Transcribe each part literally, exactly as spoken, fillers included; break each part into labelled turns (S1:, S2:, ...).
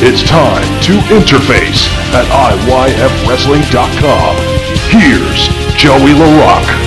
S1: It's time to interface at I Y F wrestling dot com. Here's Joey LaRock.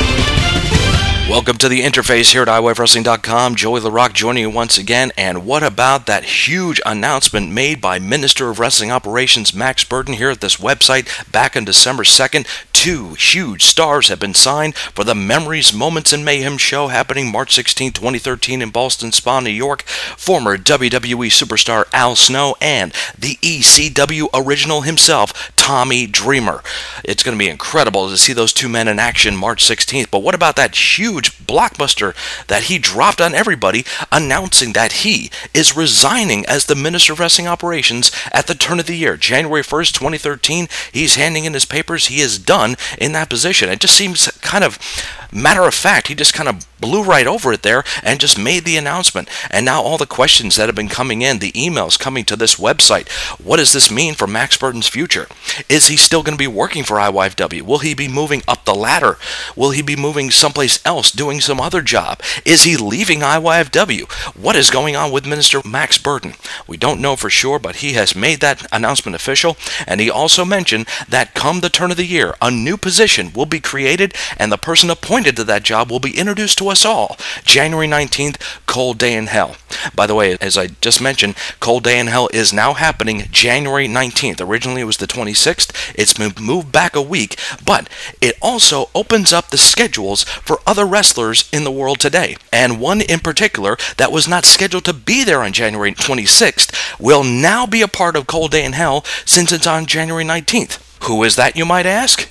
S2: Welcome to the interface here at I Y F wrestling dot com. Joey LaRock joining you once again. And what about that huge announcement made by Minister of Wrestling Operations Max Burton here at this website back on December second? Two huge stars have been signed for the Memories, Moments, and Mayhem show happening March sixteenth, twenty thirteen in Ballston Spa, New York. Former W W E superstar Al Snow and the E C W original himself, Tommy Dreamer. It's going to be incredible to see those two men in action March sixteenth. But what about that huge blockbuster that he dropped on everybody, announcing that he is resigning as the Minister of Wrestling Operations at the turn of the year, January first, twenty thirteen. He's handing in his papers. He is done in that position. It just seems kind of matter of fact. He just kind of blew right over it there and just made the announcement. And now all the questions that have been coming in, the emails coming to this website, what does this mean for Max Burton's future? Is he still going to be working for I Y F W? Will he be moving up the ladder? Will he be moving someplace else, doing some other job? Is he leaving I Y F W? What is going on with Minister Max Burton? We don't know for sure, but he has made that announcement official, and he also mentioned that come the turn of the year, a new position will be created, and the person appointed to that job will be introduced to us all. January nineteenth, Cold Day in Hell. By the way, as I just mentioned, Cold Day in Hell is now happening January nineteenth. Originally it was the twenty-sixth. It's moved back a week, but it also opens up the schedules for other wrestlers in the world today. And one in particular that was not scheduled to be there on January twenty-sixth will now be a part of Cold Day in Hell since it's on January nineteenth. Who is that, you might ask?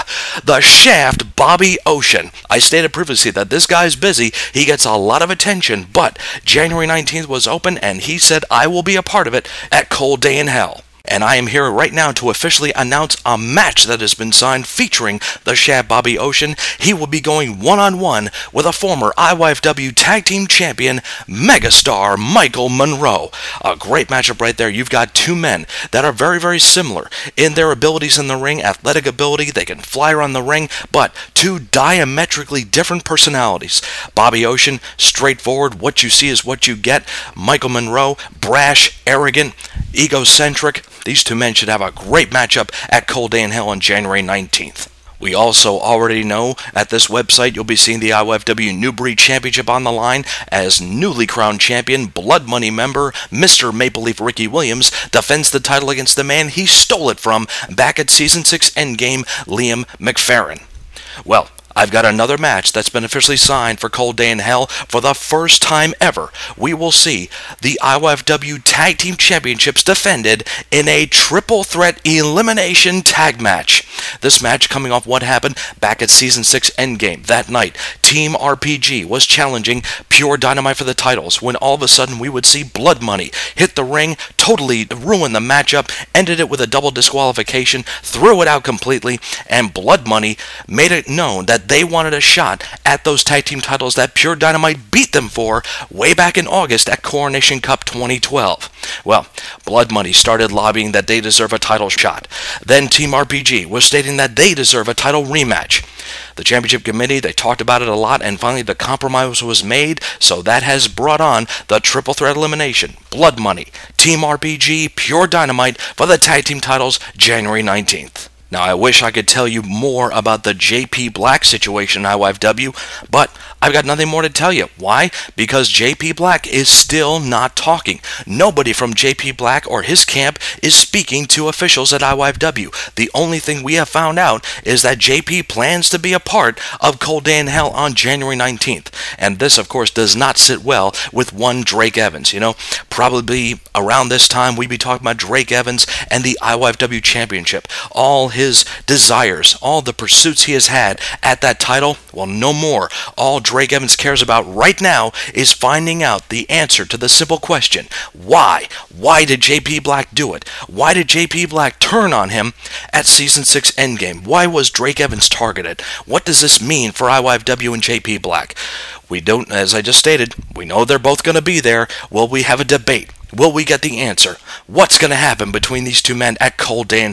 S2: The Shaft Bobby Ocean. I stated previously that this guy's busy. He gets a lot of attention, but January nineteenth was open, and he said, I will be a part of it at Cold Day in Hell. And I am here right now to officially announce a match that has been signed featuring the Shaft Bobby Ocean. He will be going one-on-one with a former I Y F W Tag Team Champion, megastar Michael Monroe. A great matchup right there. You've got two men that are very, very similar in their abilities in the ring, athletic ability. They can fly around the ring, but two diametrically different personalities. Bobby Ocean, straightforward. What you see is what you get. Michael Monroe, brash, arrogant, egocentric. These two men should have a great matchup at Cold Day in Hell on January nineteenth. We also already know at this website you'll be seeing the I Y F W New Breed Championship on the line as newly crowned champion, Blood Money member, Mister Maple Leaf Ricky Williams defends the title against the man he stole it from back at Season six Endgame, Liam McFerrin. Well, I've got another match that's been officially signed for Cold Day in Hell. For the first time ever, we will see the I Y F W Tag Team Championships defended in a triple threat elimination tag match. This match coming off what happened back at Season six Endgame. That night, Team R P G was challenging Pure Dynamite for the titles when all of a sudden we would see Blood Money hit the ring, totally ruin the matchup, ended it with a double disqualification, threw it out completely, and Blood Money made it known that they wanted a shot at those tag team titles that Pure Dynamite beat them for way back in August at Coronation Cup twenty twelve. Well, Blood Money started lobbying that they deserve a title shot. Then Team R P G was stating that they deserve a title rematch. The championship committee, they talked about it a lot, and finally the compromise was made, so that has brought on the triple threat elimination. Blood Money, Team R P G, Pure Dynamite for the tag team titles January nineteenth. Now, I wish I could tell you more about the J P Black situation in I Y F W, but I've got nothing more to tell you. Why? Because J P Black is still not talking. Nobody from J P Black or his camp is speaking to officials at I Y F W. The only thing we have found out is that J P plans to be a part of Cold Day in Hell on January nineteenth. And this, of course, does not sit well with one Drake Evans. You know, probably around this time we'd be talking about Drake Evans and the I Y F W Championship. All his desires, all the pursuits he has had at that title, well, no more. All Drake Evans cares about right now is finding out the answer to the simple question, why? Why did J P Black do it? Why did J P Black turn on him at Season six Endgame? Why was Drake Evans targeted? What does this mean for I Y F W and J P Black? We don't, as I just stated, we know they're both going to be there. Will we have a debate? Will we get the answer? What's going to happen between these two men at Cold Day in Hell?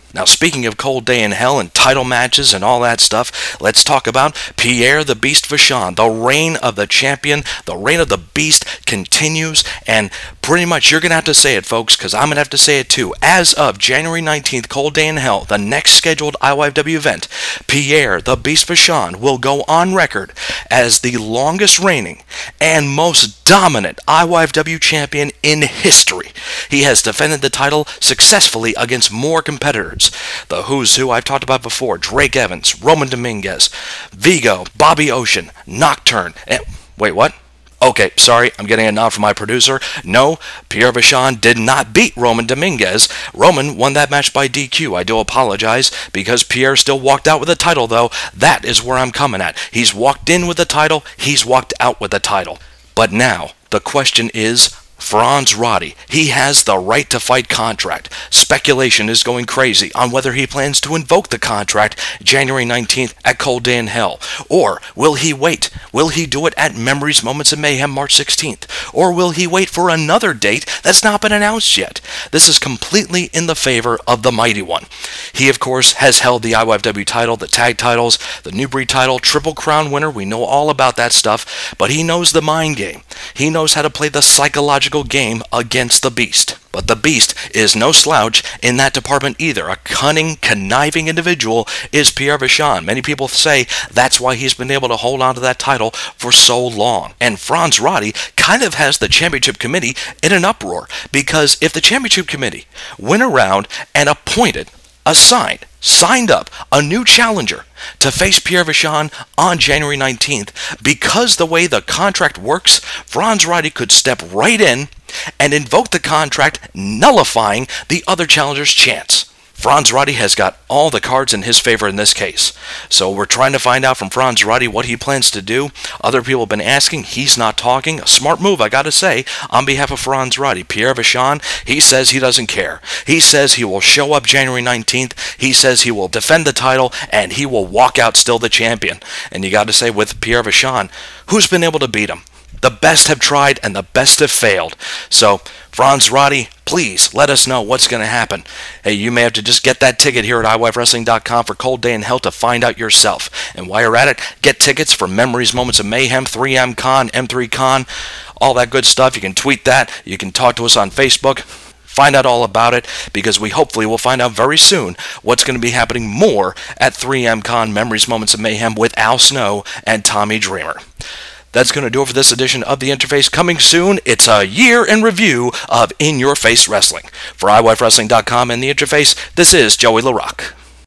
S2: Now, speaking of Cold Day in Hell and title matches and all that stuff, let's talk about Pierre the Beast Vachon. The reign of the champion, the reign of the beast continues, and pretty much you're going to have to say it, folks, because I'm going to have to say it too. As of January nineteenth, Cold Day in Hell, the next scheduled I Y W event, Pierre the Beast Vachon will go on record as the longest reigning and most dominant I Y W champion in history. He has defended the title successfully against more competitors. The who's who I've talked about before: Drake Evans, Roman Dominguez, Vigo, Bobby Ocean, Nocturne, and wait, what? Okay, sorry, I'm getting a nod from my producer. No, Pierre Vachon did not beat Roman Dominguez. Roman won that match by D Q. I do apologize, because Pierre still walked out with the title, though. That is where I'm coming at. He's walked in with the title, he's walked out with the title. But now, the question is, Franz Roddy, he has the right to fight contract. Speculation is going crazy on whether he plans to invoke the contract January nineteenth at Cold Day in Hell. Or will he wait? Will he do it at Memories, Moments, and Mayhem March sixteenth? Or will he wait for another date that's not been announced yet? This is completely in the favor of the Mighty One. He, of course, has held the I Y W title, the tag titles, the New Breed title, Triple Crown winner. We know all about that stuff, but he knows the mind game. He knows how to play the psychological game against the Beast. But the Beast is no slouch in that department either. A cunning, conniving individual is Pierre Vachon. Many people say that's why he's been able to hold on to that title for so long. And Franz Roddy kind of has the championship committee in an uproar, because if the championship committee went around and appointed, assigned, signed up a new challenger to face Pierre Vachon on January nineteenth, because the way the contract works, Franz Roddy could step right in and invoke the contract, nullifying the other challenger's chance. Franz Roddy has got all the cards in his favor in this case. So we're trying to find out from Franz Roddy what he plans to do. Other people have been asking. He's not talking. A smart move, I gotta say, on behalf of Franz Roddy. Pierre Vachon, he says he doesn't care. He says he will show up January nineteenth. He says he will defend the title, and he will walk out still the champion. And you gotta say, with Pierre Vachon, who's been able to beat him? The best have tried, and the best have failed. So, Franz Roddy, please let us know what's going to happen. Hey, you may have to just get that ticket here at I Y F Wrestling dot com for Cold Day in Hell to find out yourself. And while you're at it, get tickets for Memories, Moments of Mayhem, three M Con, M three Con, all that good stuff. You can tweet that. You can talk to us on Facebook. Find out all about it, because we hopefully will find out very soon what's going to be happening more at three M Con, Memories, Moments of Mayhem with Al Snow and Tommy Dreamer. That's going to do it for this edition of The Interface. Coming soon, it's a year in review of In Your Face Wrestling. For I Y F Wrestling dot com and The Interface, this is Joey LaRock.